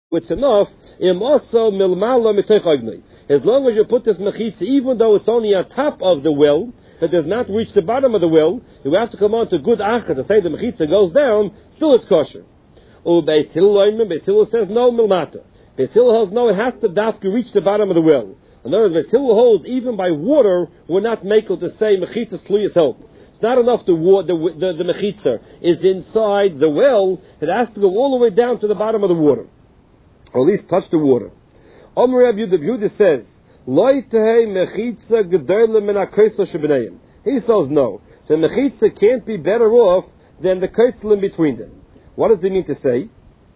it's enough. As long as you put this mechitza, even though it's only on top of the well, it does not reach the bottom of the well, you have to come on to good achas to say the mechitza goes down, still it's kosher. Beis Hillel says no, milmata. Beis Hillel holds no, it has to reach the bottom of the well. In other words, Beis Hillel holds even by water, we're not makel to say mechitza tluyas help. It's not enough the mechitza is inside the well, it has to go all the way down to the bottom of the water. Or at least touch the water. Omer Rabbi Yehuda says, Loi tehei mechitza gedolim min ha-koisel shebeneim. He says no. The mechitza can't be better off than the koisel in between them. What does he mean to say?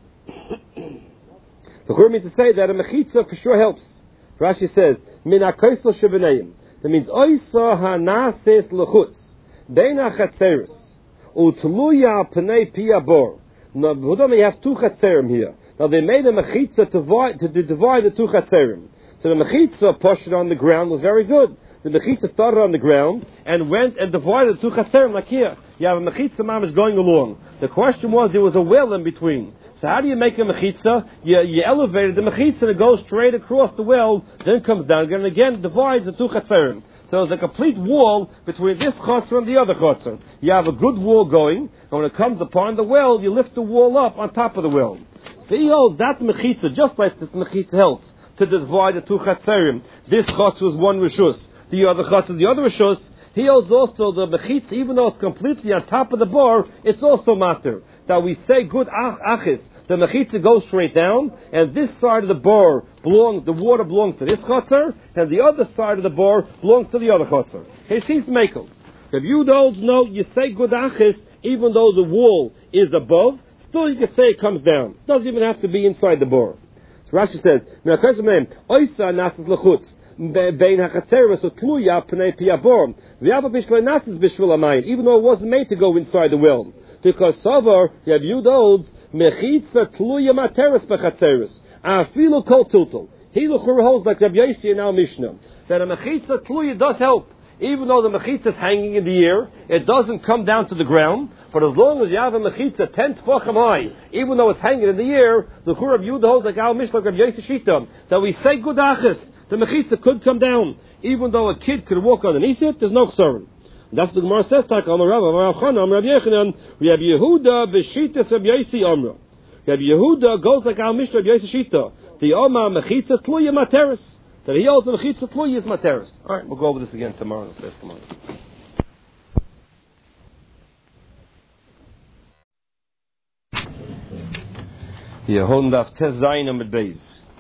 The Chur means to say that a mechitza for sure helps. Rashi says, min ha-koisel shebeneim. That means, oisa ha-nases lechutz, bein ha-chatzeres, utluya pnei pi ha-bor. Now, you have two chatzerim here. Now they made a mechitza to divide the two chatzerim. So the mechitza pushed on the ground was very good. The mechitza started on the ground and went and divided the two chatzerim like here. You have a mechitza mamish going along. The question was there was a well in between. So how do you make a mechitza? You elevated the mechitza and it goes straight across the well, then comes down again and again divides the two chatzerim. So there's a complete wall between this chotzer and the other chotzer. You have a good wall going, and when it comes upon the well, you lift the wall up on top of the well. So he holds that mechitza, just like this mechitza helps to divide the two chatzerim. This chotzer was one rishus, the other chotzer is the other rishus. He holds also the mechitza, even though it's completely on top of the bar, it's also matter. That we say good achis. The mechitza goes straight down, and this side of the bar the water belongs to this chotzer, and the other side of the bar belongs to the other chotzer. He sees mekel. If you don't know, you say good achis, even though the wall is above, still you can say it comes down. It doesn't even have to be inside the bar. So Rashi says, even though it wasn't made to go inside the well. Because Savar, Yehuda holds, mechitza tluya materes bechatzeres. Afilu kol tiltul. He holds like Rabbi Yossi in our Mishnah, that a mechitza tluya does help. Even though the mechitza is hanging in the air, it doesn't come down to the ground. But as long as you have a mechitza 10 tefachim high, even though it's hanging in the air, the Chur of Yehuda holds like our Mishnah, like Rabbi Yossi Shita, that we say good achis, the mechitza could come down. Even though a kid could walk underneath it, there's no chsaron. That's what the Gemara says. Rabbi Yehuda b'shitas Rabbi Yossi Amra. Rabbi Yehuda goes like our Mishnah Rabbi Yossi Shita. The Omar mechitza tluya materes. That he also mechitza tluya is materes. All right, we'll go over this again tomorrow. Let's tomorrow. Yeholding daf tes zayin amid beis.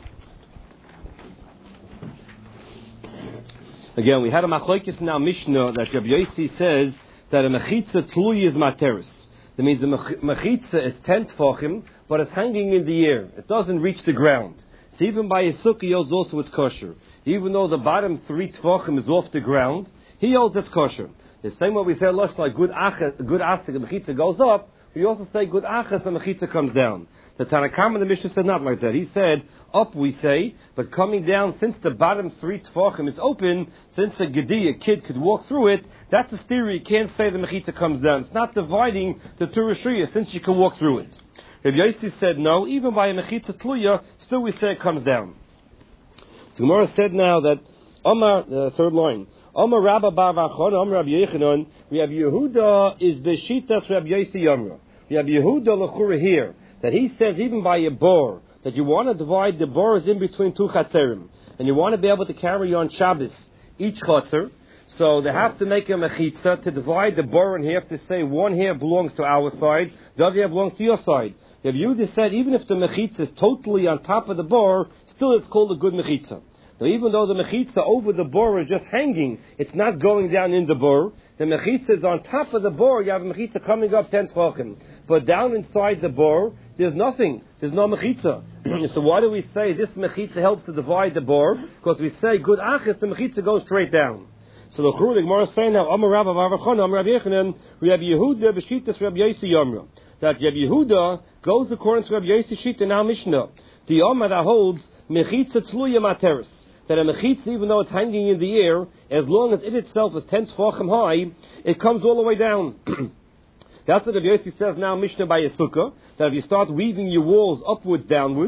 Again, we had a machlokes in our Mishnah that Rabbi Yossi says that a mechitza tluya is materes. That means the mechitza is 10 tefachim, but it's hanging in the air. It doesn't reach the ground. So even by his sukkah, he holds also it's kosher. Even though the bottom 3 tefachim is off the ground, he holds it's kosher. The same way we say, like good achas, the mechitza goes up, we also say good achas, the mechitza comes down. The Tanakam in the Mishnah said not like that. He said, up we say, but coming down, since the bottom 3 tefachim is open, since a gedi, a kid, could walk through it, that's a theory. You can't say the mechitza comes down. It's not dividing the two rishuyah, since you can walk through it. Rabbi Yossi said no, even by a mechitza tluya, still we say it comes down. So Gemara said now that, third line, Omar Rabba Bar Vachon, Omar Rabbi Yechanan, Rabbi Yehuda is Beshitas Rabbi Yossi Yomra. Rabbi Yehuda l'chura here, that he says even by a bor, that you want to divide the bors in between 2 chatzerim, and you want to be able to carry on Shabbos each chatzer, so they have to make a mechitza to divide the bor in half, to say one half belongs to our side, the other half belongs to your side. Rabbi Yehuda said even if the mechitza is totally on top of the bor, still it's called a good mechitza. Now even though the mechitza over the bor is just hanging, it's not going down in the bor, the mechitza is on top of the bor, you have a mechitza coming up 10 tefachim. But down inside the bor, there's nothing. There's no mechitza. So why do we say this mechitza helps to divide the bor? Because we say good achis, the mechitza goes straight down. So the Chur, the Gemara is saying now, Amar Rabba Bar Vachon, Amar Rabbi Yechanan, Rabbi Yehuda b'shitas Rabbi Yossi Yomra. That Rabbi Yehuda goes according to Rabbi Yossi Shita in our Mishnah. The Amar that holds mechitza tluya materes. That a mechitza, even though it's hanging in the air, as long as it itself is 10 tefachim high, it comes all the way down. That's what Rabbi Yossi says now, Mishnah by Yesukah, that if you start weaving your walls upwards, downwards,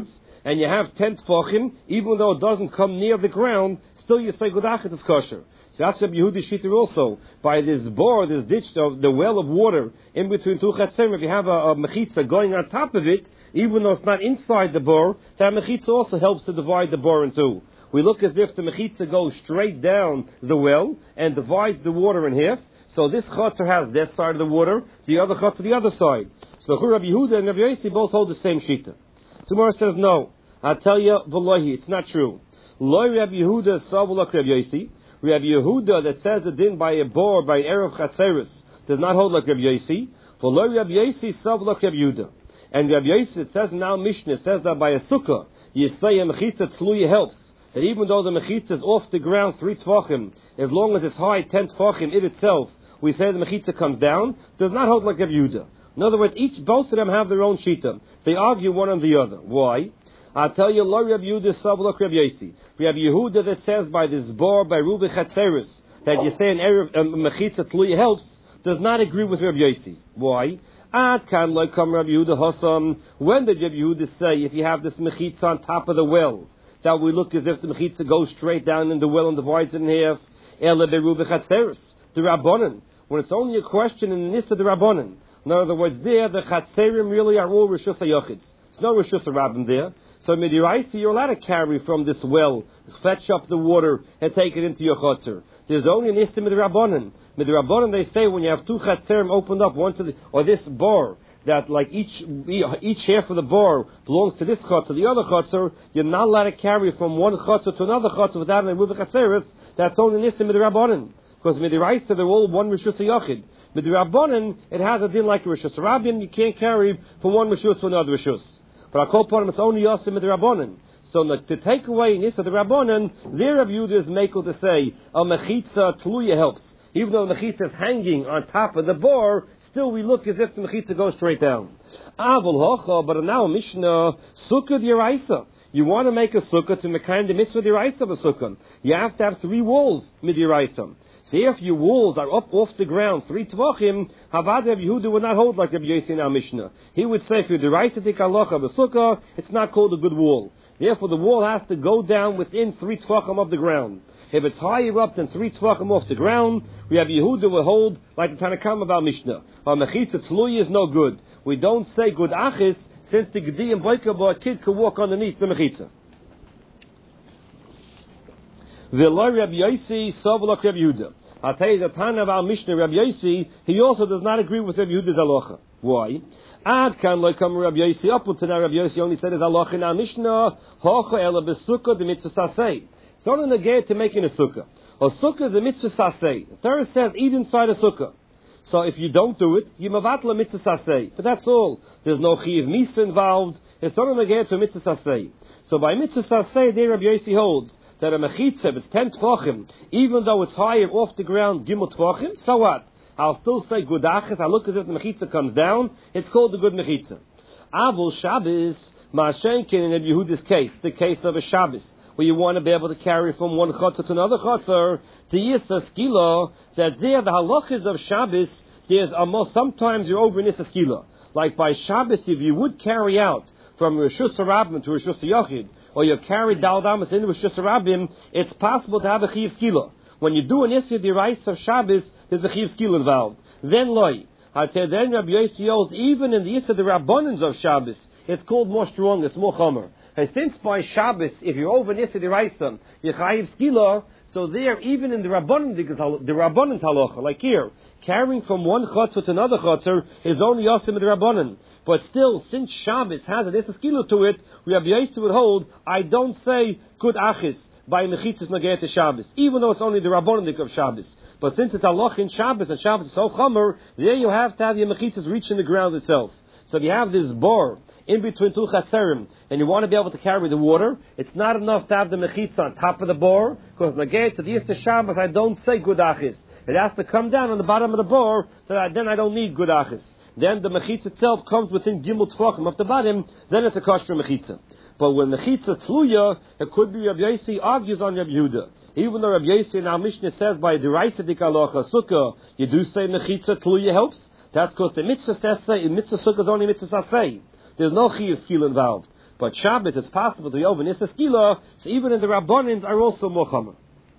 and you have 10 tefachim, even though it doesn't come near the ground, still you say Gudachis is kosher. So that's Rabbi Yehuda Shita also. By this bore, this ditch, the well of water in between two chatzerim, if you have a mechitza going on top of it, even though it's not inside the bore, that mechitza also helps to divide the bore in two. We look as if the mechitza goes straight down the well and divides the water in half. So this chatzer has this side of the water, the other chatzer the other side. So Rabbi Yehuda and Rabbi Yossi both hold the same shita. So Gemara says no. I'll tell you, V'lohi, it's not true. Loi Rabbi Yehuda savulak Rabbi Yossi. Rabbi Yehuda that says the din by a bore, by erev chatzeris, does not hold like Rabbi Yossi. For Loi Rabbi Yossi savulak Rabbi Yehuda. And Rabbi Yossi, it says now Mishnah, says that by a sukkah, you say a mechitza tzluya helps. That even though the mechitza is off the ground 3 tefachim, as long as it's high 10 tefachim it itself, we say the mechitza comes down, does not hold like Rabbi Yehuda. In other words, both of them have their own shita. They argue one on the other. Why? I'll tell you, Lo Rabbi Yehuda Savlok Rabbi Yossi. Rabbi Yehuda that says by this bar, by Rubi Chatzeris, that you say an Erev Mechitza Tluya helps, does not agree with Rabbi Yossi. Why? Ad kan like come Rabbi Yehuda Hassam. When did Rabbi Yehuda say if you have this Mechitza on top of the well, that we look as if the Mechitza goes straight down in the well and divides it in half? Ele be Rubi Chatzeris. The Rabbanan. When it's only a question in the Nissa the Rabbanan. In other words, there, the Chatzerim really are all Rishus HaYochids. There's no Rishus HaRabbim there. So Midiraisi, you're allowed to carry from this well, fetch up the water, and take it into your Chatzar. There's only an Issa Midirabbanan. Midirabbanan, they say, when you have 2 Chatzerim opened up, one to the, or this bar, that like each half of the bar belongs to this Chatzar, the other Chatzar, you're not allowed to carry from one Chatzar to another Chatzar without an Rubi Chatzeris. That's only an Issa Midirabbanan. Because Midiraisi, they're all one Rishus HaYochid. Midirabbanan, it has a din like a Rishus HaRabbim, you can't carry from one Rishus to another Rishus. But I call upon him, it's only Yosim Midirabbanan. So to take away Nisa the Rabbanan, their Rabbi Yehuda is makel to say, a Mechitza Tluya helps. Even though the Mechitza is hanging on top of the bore, still we look as if the Mechitza goes straight down. Avol Hocha, but now Mishnah, Sukkah D'Yaraisa. You want to make a Sukkah to make kind of mitzvah D'Yaraisa of a Sukkah. You have to have 3 walls, Midirayisa. See, if your walls are up off the ground 3 tvachim, Havad Rabbi Yehuda would not hold like Rabbi Yossi in our Mishnah. He would say, if you're the right to take halacha of a sukkah, it's not called a good wall. Therefore, the wall has to go down within 3 tvachim of the ground. If it's higher up than 3 tvachim off the ground, Rabbi Yehuda will hold like the Tanakam about Mishnah. Our mechitza tzluya is no good. We don't say good achis, since the gedi and boikabah kid could walk underneath the mechitza. V'lo Rabbi Yossi savulak Rabbi Yehuda. I'll tell you the Tana of our Mishnah, Rabbi Yossi, he also does not agree with Rabbi Yehuda's halacha. Why? Ad kan lo come Rabbi Yossi. Up until now, Rabbi Yossi only said his halacha in our Mishnah. Hocha ela besukkah de mitzvah saseh. It's only negate to making a sukkah. A sukkah is a mitzvah saseh. The Torah says eat inside a sukkah. So if you don't do it, you mavatla mitzvah saseh. But that's all. There's no chiv misa involved. It's only negate to a mitzvah saseh. So by mitzvah saseh, there Rabbi Yossi holds that a mechitza is 10 tvachim, even though it's higher off the ground, gimel tvachim, so what? I'll still say good achas. I look as if the mechitza comes down. It's called the good mechitza. Avul Shabbos, Ma'ashenkin in Rabbi Yehuda's case, the case of a Shabbos, where you want to be able to carry from one chutzah to another chutzah, to Yisa Skila, that there the halachas of Shabbos, there's almost, sometimes you're over in Yisa Skila. Like by Shabbos, if you would carry out from Rishus HaRabbim to Rishus HaYochid, or you carry Dal Damas into Rishus HaRabbim, it's possible to have a Chiv Skila. When you do an Isya D'Oraisa of Shabbos, there's a Chiv Skila involved. Then Loi. I tell then Rabbi Yossi holds, even in the Isya the Rabbanans of Shabbos, it's called more strong, it's more chomer. And since by Shabbos, if you're over an Isya D'Oraisa, you Chayiv Skila, so there, even in the Rabbanan, the Rabbanan halacha, like here, carrying from one chutzah to another chutzah is only Yosim the Rabbanan. But still, since Shabbos has an Eskila to it, Rabbi Yossi would hold, I don't say good achis by mechitzas nageh to Shabbos, even though it's only the Rabbanik of Shabbos. But since it's halach in Shabbos, and Shabbos is so chomer, there you have to have your mechitzas reaching the ground itself. So if you have this bar in between 2 chatzerim, and you want to be able to carry the water, it's not enough to have the mechitza on top of the bar, because nageh to the Yisra Shabbos, I don't say good achis. It has to come down on the bottom of the bar, so then I don't need good achis. Then the mechitza itself comes within gimel tvachim of the bottom, then it's a kosher mechitza. But when mechitza tluya, it could be Rabbi Yossi argues on Rabbi Yehuda. Even though Rabbi Yossi in our Mishnah says by D'Oraisa D'Halacha Sukkah, you do say mechitza tluya helps. That's because the mitzvah says in mitzvah sukkah is only mitzvah saseh. There's no chiyuv skill involved. But Shabbos, it's possible to be over Nissa Skila, so even in the Rabbanins are also more Chomer.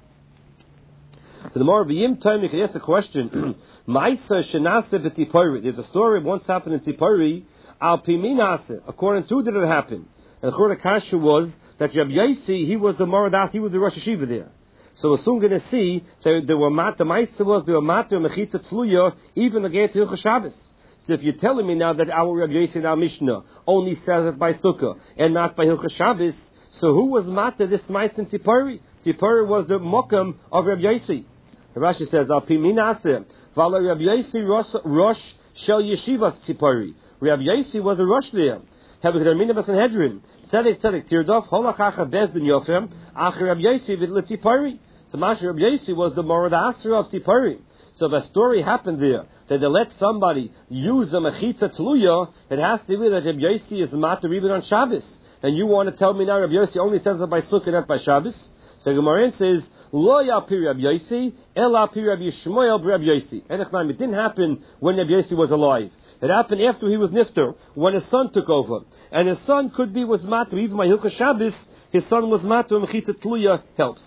So the more of Yim time, you can ask the question, Ma'isa Shenase B'Tzipori. There's a story once happened in Tzipori, Al Piminase. According to who did it happen? And the Kasha was that Rabbi Yossi, he was the Moradas, he was the Rosh Hashiva there. So we're soon going to see that there were the Ma'isa was, there were Mater Mechitza Tzluya, even the Gate Hilchah Shabbos. So if you're telling me now that our Rabbi Yossi and our Mishnah only says it by Sukkah and not by Hilchah Shabbos, so who was Mater this Ma'isa in Tzipori? Tzipori was the Mokam of Rabbi Yossi. Rashi says, Al Piminase, Vala Rabbi Yossi Rosh Shel Yeshivas Tzipori. Rabbi Yossi was a Rosh there. Hebekadamina Basanhedrin. Tzedek Tirdof, Holachacha Bezdin Yofem, Acher Rabbi Yossi Vidle Tzipori. So Masha Rabbi Yossi was the Morad Asra of Tzipori. So the story happened there, that they let somebody use the Mechitza Tluya, it has to be that Rabbi Yossi is Mater even on Shabbos. And you want to tell me now Rabbi Yossi only says it by Sukkah, not by Shabbos? So Gemara says, Lo Yapi Rabbi Yossi, El Api Rabbi Shmuel Rabbi Yossi. And it didn't happen when Rabbi Yossi was alive. It happened after he was nifter, when his son took over. And his son was matter, even by Hilchah Shabbos, his son was matter, Mechitza Tluya helps.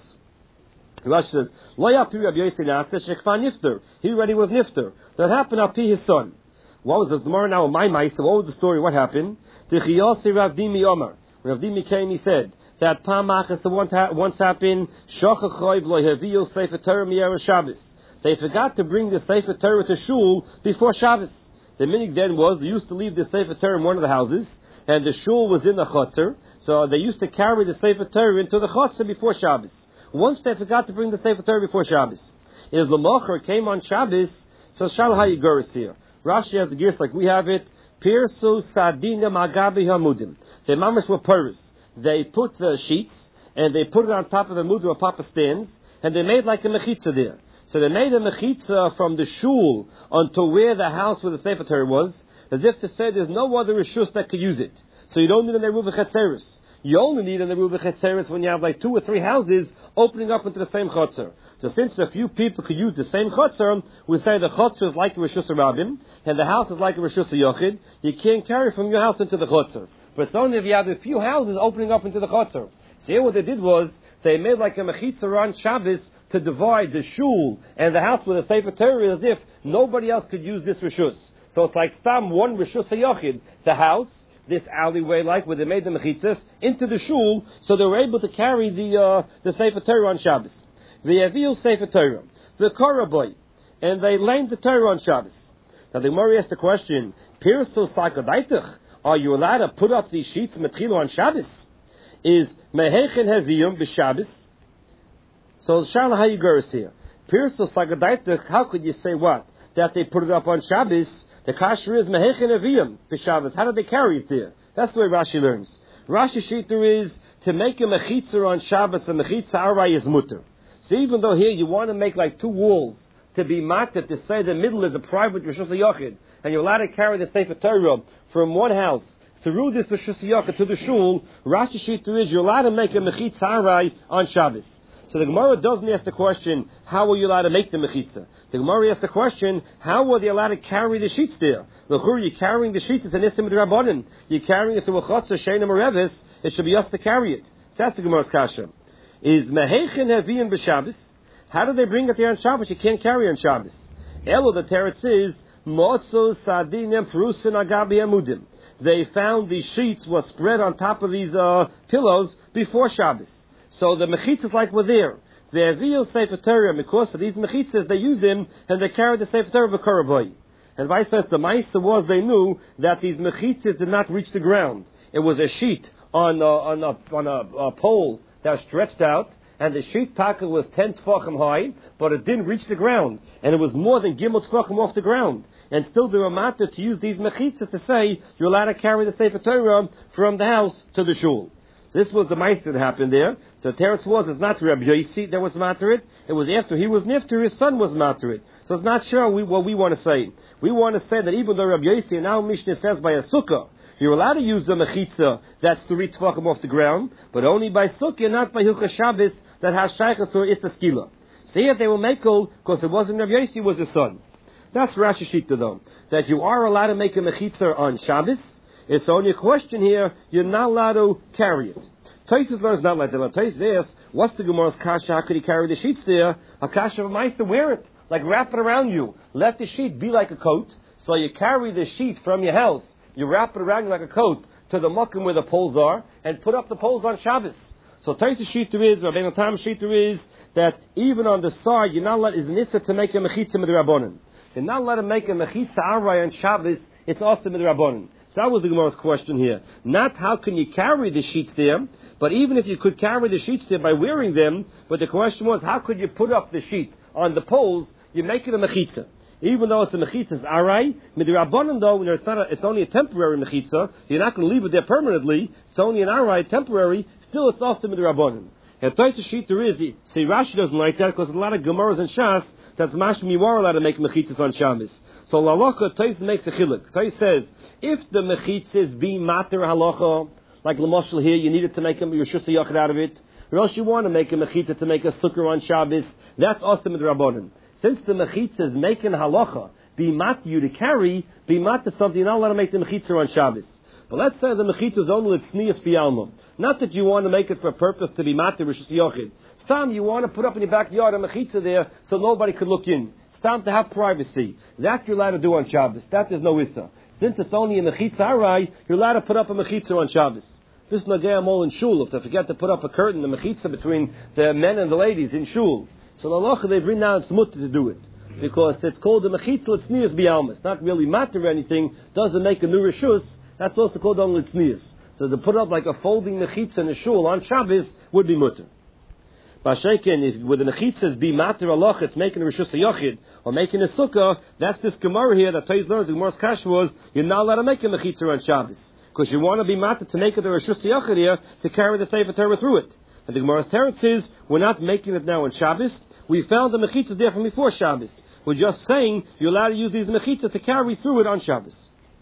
Rashi says, Lo Yapi Rabbi Yossi Nase, Shekfa Nifter. He already was nifter. That happened Api his son. What was the tomorrow now? My mice. So what was the story? What happened? Tichiyasi Rav Dimi Omar. Rav Dimi came. He said that Pamachas once happened. Shochachoy v'loheviyu Sefer Torah miyera Shabbos. They forgot to bring the Sefer Torah to shul before Shabbos. The minig then was they used to leave the Sefer Torah in one of the houses, and the shul was in the chotzer. So they used to carry the Sefer Torah into the chotzer before Shabbos. Once they forgot to bring the Sefer Torah before Shabbos, is Lamocher came on Shabbos. So Shal HaYigoris here. Rashi has the gears like we have it. Pirsu Sadina Magabi Hamudim. The mamash were purus. They put the sheets and they put it on top of the mudim where Papa stands, and they made like a mechitza there. So they made a mechitza from the shul until where the house where the Sefer Torah was, as if to say there's no other rishus that could use it. So you don't need an Eruv Chetzeris. You only need an Eruv Chetzeris when you have like 2 or 3 houses opening up into the same chotzer. So since a few people could use the same chotzer, we say the chotzer is like a Rishus Rabbim, and the house is like a Rishus Yochid. You can't carry from your house into the chotzer. But it's only if you have a few houses opening up into the chotzer. So here what they did was, they made like a mechitza on Shabbos to divide the shul and the house with a Sefer Torah as if nobody else could use this Rishus. So it's like Stam one Rishus Yochid, the house, this alleyway like where they made the mechitzas, into the shul, so they were able to carry the Sefer Torah on Shabbos. The Yavil Sefer Torah, the Koraboy, and they lamed the Torah on Shabbos. Now the Gemara asked the question, Pirsul Sakadaitach, are you allowed to put up these sheets Metchilo on Shabbos? Is Mehechen Heviyum b'Shabbos? So Shala Hayigoris here. Pirsul Sakadaitach, how could you say what? That they put it up on Shabbos? The kasher is Mehechen Heviyum b'Shabbos. How did they carry it there? That's the way Rashi learns. Rashi Shiter is to make a mechitza on Shabbos, a mechitza arai is mutter. So even though here you want to make like 2 walls to be matter, to say the middle is a private Rishus HaYochid, and you're allowed to carry the Sefer Torah from one house through this Rishus HaYochid to the shul, Rashi Shita is you're allowed to make a mechitza arai on Shabbos. So the Gemara doesn't ask the question, how were you allowed to make the mechitza? The Gemara asks the question, how were they allowed to carry the sheets there? L'chur, you're carrying the sheets, it's an Issim D'Rabbanan. You're carrying it to a Chotzer, Sheina Merevis, it should be us to carry it. So that's the Gemara's kasha. Is Mehechen Heviyim b'Shabbos? How do they bring it there on Shabbos? You can't carry on Shabbos. Elo, the teretz is, Motzo Sadinem Perusin Agabi Amudim. They found these sheets were spread on top of these pillows before Shabbos. So the mechitzas like were there. The Aviyel Sefer Torah, because of these mechitzas, they used them and they carried the Sefer Torah b'Koraboy. And vice versa, the Maisa was they knew that these mechitzas did not reach the ground. It was a sheet on a pole that was stretched out, and the sheet taka was 10 tefachim high, but it didn't reach the ground, and it was more than gimel tefachim off the ground. And still they were matter to use these mechitzas to say you're allowed to carry the Sefer Torah from the house to the shul. So this was the meister that happened there. So Teretz was, it's not Rabbi Yossi that was matter it. It was after he was nifter, his son was matter it. So it's not sure what we want to say. We want to say that even though Rabbi Yossi and now Mishnah says by a sukkah, you're allowed to use the mechitza that's 3 tefachim off the ground, but only by sukkah, not by Hilchah Shabbos that has shaychus or Issa Skila. So here they will make because it wasn't Rabbi Yossi, it was his son. That's Rashi Shita though, that you are allowed to make a mechitza on Shabbos. It's only a question here, you're not allowed to carry it. Taisus learns not like that. Taisus asks, what's the Gemara's kasha? How could he carry the sheets there? A kasha of mice to wear it. Like wrap it around you. Let the sheet be like a coat. So you carry the sheet from your house. You wrap it around you like a coat to the mukim where the poles are and put up the poles on Shabbos. So Taisus Shita is, Rabbeinu Tam Shita is, that even on the side, you're not allowed, is nissa to make a mechitza midrabanan. You're not allowed to make a mechitza aray on Shabbos, it's also midrabanan. So that was the Gemara's question here. Not how can you carry the sheets there, but even if you could carry the sheets there by wearing them, but the question was, how could you put up the sheet on the poles? You make it a mechitza. Even though it's a mechitza aray, midrabanan though, it's only a temporary mechitza, you're not going to leave it there permanently, it's only an aray, temporary, still it's also midrabanan. And Taisus Shita is, see, Rashi doesn't like that because there's a lot of Gemaras and Shas that's mashmi you are allowed to make mechitzas on Shabbos. So Lalacha, Taisus makes a chiluk. Taisus says, if the mechitzas be mater halacha, like Lamashal here, you needed to make a Rishus Yachid out of it, or else you want to make a mechitzah to make a sukkah on Shabbos, that's also midrabanan. Since the mechitzah is making halacha, be mat you to carry, be mat to something, you're not allowed to make the mechitzah on Shabbos. But let's say the mechitzah is only tznius b'yalma. Not that you want to make it for a purpose to be matir rishus yochid. Stam, you want to put up in your backyard a mechitza there so nobody could look in. Stam, to have privacy. That you're allowed to do on Shabbos. That is no issa. Since it's only a mechitza aray, you're allowed to put up a mechitza on Shabbos. This nagayam all in shul. If they forget to put up a curtain, a mechitza between the men and the ladies in shul. So the halacha they bring down smut to do it. Because it's called the mechitza l'tznius b'yalma. It's not really matir or anything. Doesn't make a new rishus. That's also called only tznius. So to put up like a folding mechitza in a shul on Shabbos would be mutter. B'asheiken, if with the mechitzas be matter alach, it's making a rishus yochid or making a sukkah. That's this gemara here that Taisus learns. The Gemara's kash was you're not allowed to make a mechitza on Shabbos because you want to be matter to make it a rishus yochid here to carry the Sefer Torah through it. And the Gemara's teretz is we're not making it now on Shabbos. We found the mechitzas there from before Shabbos. We're just saying you're allowed to use these mechitzas to carry through it on Shabbos.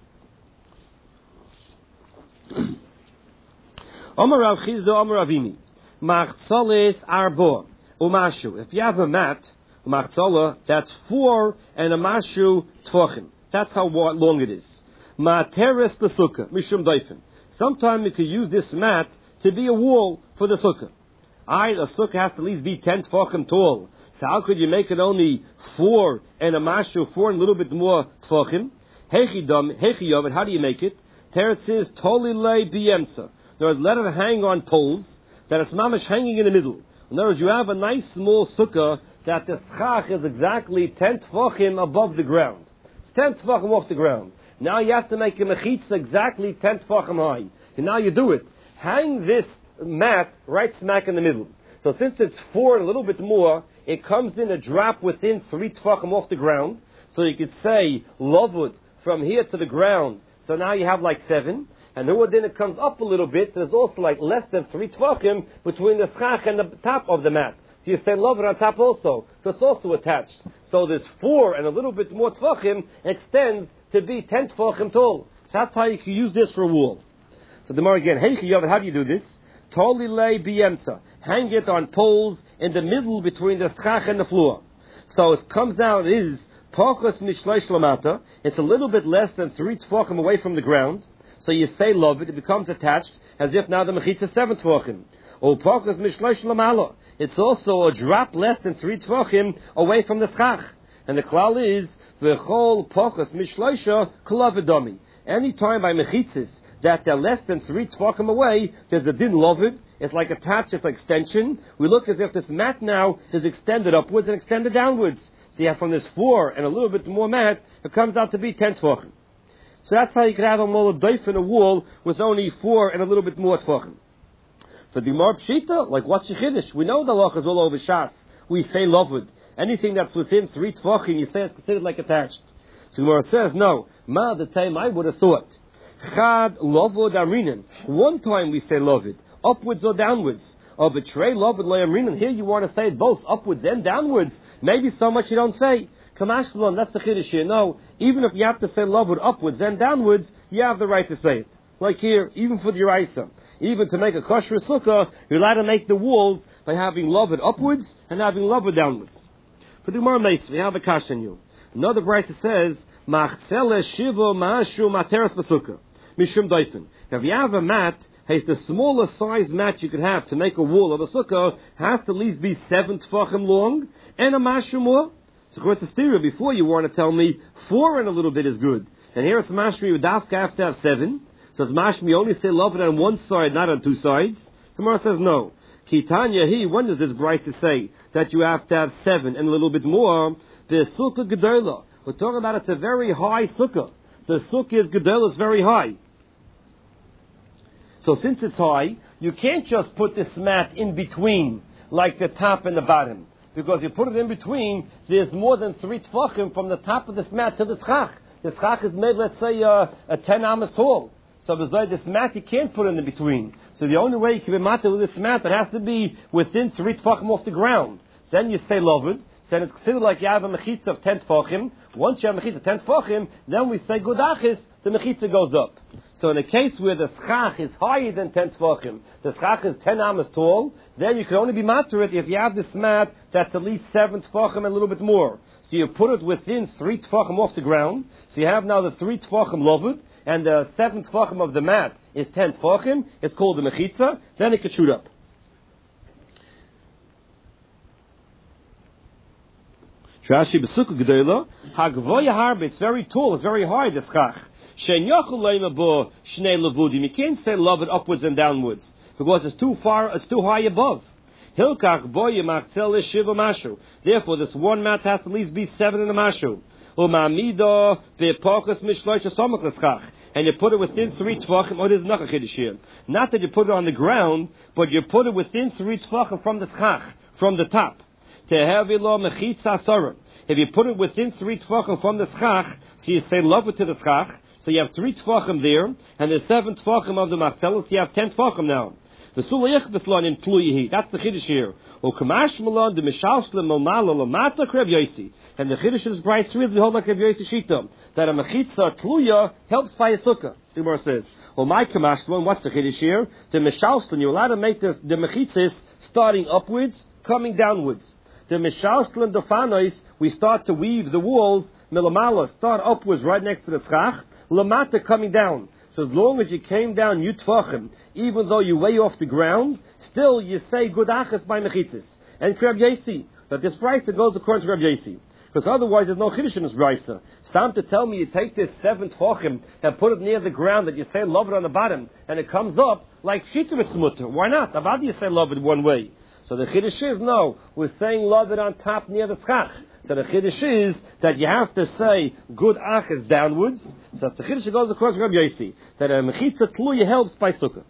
Omar Rav Chizda, Omar Ravimi, Machzoles Arbo, Umashu. If you have a mat, Machzola, that's 4 and a Mashu Tvochim. That's how long it is. Materes Besukkah, Mishum Doifen. Sometimes you could use this mat to be a wall for the sukkah. A sukkah has to at least be 10 Tvochim tall. So how could you make it only 4 and a Mashu, 4 and a little bit more Tvochim? Hechi Yovet, how do you make it? Teretz is Tolile Biyemsa. There is let it hang on poles that is mamish hanging in the middle. In other words, you have a nice small sukkah that the schach is exactly 10 tefachim above the ground. It's 10 tefachim off the ground. Now you have to make a mechitza exactly 10 tefachim high. And now you do it. Hang this mat right smack in the middle. So since it's 4 and a little bit more, it comes in a drop within 3 tefachim off the ground. So you could say lavud from here to the ground. So now you have like 7. And then it comes up a little bit. There's also like less than 3 tvachim between the schach and the top of the mat. So you say lover on top also. So it's also attached. So this 4 and a little bit more tvachim extends to be 10 tvachim tall. So that's how you can use this for a wall. So the more again, how do you do this? Toli lei biyemsa. Hang it on poles in the middle between the schach and the floor. So it comes out is pachos mishleish lamata. It's a little bit less than 3 tvachim away from the ground. So you say love it becomes attached as if now the mechitza is 7 tvachim. Or pachos mishleish lamala. It's also a drop less than 3 tvachim away from the schach. And the klal is v'chol pachos mishleisha kolavedomi. Any time by mechitzas that they're less than 3 tvachim away, there's a din lovid. It's like attached, it's like extension. We look as if this mat now is extended upwards and extended downwards. So you have from this 4 and a little bit more mat, it comes out to be 10 tvachim. So that's how you could have a molodoif in a wall with only 4 and a little bit more tvachim. For the more pshita, like what's your chiddush? We know the loch is all over shas. We say lovud. Anything that's within 3 tvachim, you say it's considered like attached. So the Gemara says, no. Ma, the time I would have thought. Chad lovud amrinan. One time we say lovud, upwards or downwards. Or betray lovud lo amrinan. Here you want to say both upwards and downwards. Maybe so much you don't say. Kamashmalon, that's the chiddush here. No, even if you have to say lovud upwards and downwards, you have the right to say it. Like here, even for the Yeraisa. Even to make a kosher sukkah, you're allowed to make the walls by having lovud upwards and having lovud downwards. For the Gemara Meis, we have a kash on you. Another brayta says, Machzele shivo ma'ashu materas b'sukkah. mishum doifen. If you have a mat, the smallest size mat you could have to make a wall of a sukkah has to at least be 7 tefachim long and a mashu more. So according to Stira, before you want to tell me 4 and a little bit is good. And here it's mashmi with dafka have to have 7. So it's mashmi only say love it on one side, not on two sides. Tomorrow says no. Kitanya when does this Bryce say that you have to have 7 and a little bit more? The sukkah gedola. We're talking about it's a very high sukkah. The sukkah is gedola, it's very high. So since it's high, you can't just put this mat in between, like the top and the bottom. Because you put it in between, there's more than 3 tefachim from the top of this mat to the tzchach. The tzchach is made, let's say, a 10 amas tall. So besides this mat, you can't put it in the between. So the only way you can be matter with this mat, it has to be within 3 tefachim off the ground. So then you say loved. Then it's considered like you have a mechitza of 10 tefachim. Once you have a mechitza of 10 tefachim, then we say gudachis, the mechitza goes up. So in a case where the schach is higher than 10 tefachim, the schach is 10 amas tall, then you can only be matter it if you have this mat that's at least 7 tefachim and a little bit more. So you put it within 3 tefachim off the ground. So you have now the 3 tefachim loved, and the 7 tefachim of the mat is 10 tefachim. It's called the mechitza. Then it could shoot up. Rashi b'sukkah gedola hagvoya harbe. It's very tall. It's very high. The schach. You can't say love it upwards and downwards because it's too far, it's too high above. Therefore, this one mat has to at least be 7 and a mashu. And you put it within 3 tefachim. Oh, there's not a chiddush here. Not that you put it on the ground, but you put it within 3 tefachim from the tzchach, from the top. If you put it within 3 tefachim from the tzchach, so you say love it to the tzchach. So you have 3 tefachim there, and the 7 tefachim of the martellus, you have 10 tefachim now. That's the chiddush here. And the chiddush is bright 3 we hold like Reb Yossi Shita, that a mechitza tluya helps by a sukkah. The Gemara says, what's the chiddush here? The mishalslan, you're allowed to make the mechitzas starting upwards, coming downwards. The mishalslan defanois, we start to weave the walls, milamala, start upwards right next to the tzchach, lamata coming down. So as long as you came down yutfachim, even though you way off the ground, still you say good achas by mechitzas. And Reb Yossi, that this brisa goes according to Reb Yossi. Because otherwise there's no chiddush in this brisa. It's time to tell me you take this 7 tefachim and put it near the ground that you say love it on the bottom, and it comes up like shita mitzmutter. Why not? How do you say love it one way? So the chiddush is, no, we're saying love it on top near the tzchach. So the chiddush is that you have to say good achas downwards. So the chiddush goes across Rabbi Yossi, that a mechitza tluya helps by sukkah.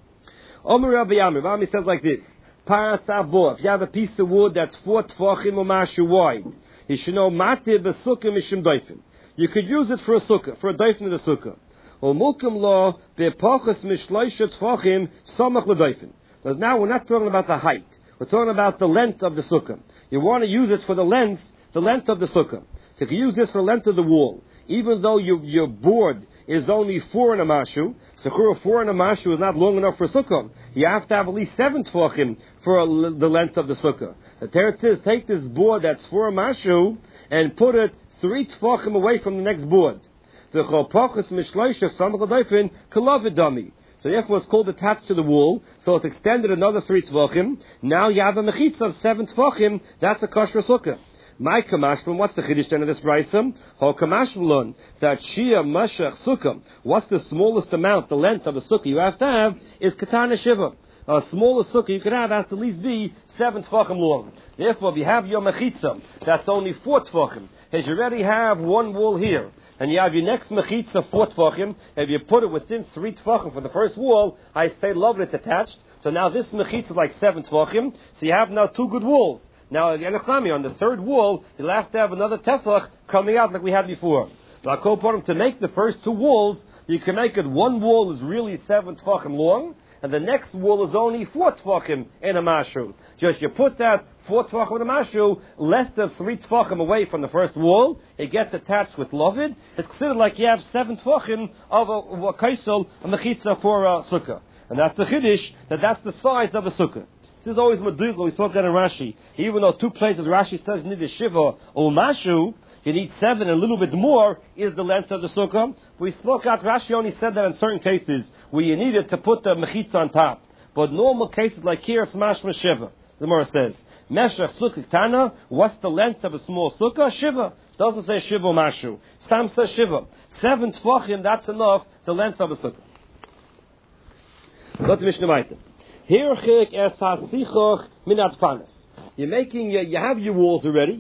Omer Rabbi Ami says like this: Paras abo, if you have a piece of wood that's 4 tefachim or mashu wide, you should know matir besukkah mishum doifen. You could use it for a sukkah, for a doifen in the sukkah. Or mulkum lo be'pachas mishloisha tefachim samach ledoifen. Because now we're not talking about the height. We're talking about the length of the sukkah. You want to use it for the length of the sukkah. So if you use this for the length of the wall, even though your board is only 4 and a mashu, so 4 and a mashu is not long enough for sukkah. You have to have at least 7 tefachim for the length of the sukkah. The Teretz says, take this board that's 4 a mashu and put it 3 tefachim away from the next board. The chopachas mishloisha samach l'doifen kalavid dami. So therefore it's called attached to the wall, so it's extended another 3 tefachim. Now you have a mechitza of 7 tefachim, that's a kosher sukkah. My kamashman, what's the chiddush then of this brayso? Ho kamashman, that shia mashach sukkah. What's the smallest amount, the length of a sukkah you have to have, is katana shiva. A smaller sukkah you could have has to at least be 7 tefachim long. Therefore, if you have your mechitza, that's only 4 tefachim. As you already have one wall here, and you have your next mechitza 4 tefachim, if you put it within 3 tefachim for the first wall, I say love it's attached. So now this mechitza is like 7 tefachim, so you have now 2 good walls. Now again, on the 3rd wall, you'll have to have another tefach coming out like we had before. But to make the first 2 walls, you can make it one wall is really 7 tefachim long, and the next wall is only 4 tefachim in a mashu. Just you put that 4 tefachim in a mashu, less than 3 tefachim away from the first wall, it gets attached with lovid. It's considered like you have 7 tefachim of a kaisel, a mechitza for a sukkah. And that's the chiddush, that's the size of a sukkah. This is always Medulla. We spoke that in Rashi. Even though 2 places Rashi says Nideh Shiva or Mashu, You need 7, and a little bit more is the length of the sukkah. We spoke out, Rashi only said that in certain cases where you needed to put the mechitza on top. But normal cases like here, it's mashma shiva. The Gemara says, Meshach sukkah tana, what's the length of a small sukkah? Shiva. Doesn't say shiva mashu. Stam says shiva. 7 tfachim, that's enough, the length of a sukkah. Go to Mishnah Maita. Hirchik es hasichoch minat panas. You have your walls already.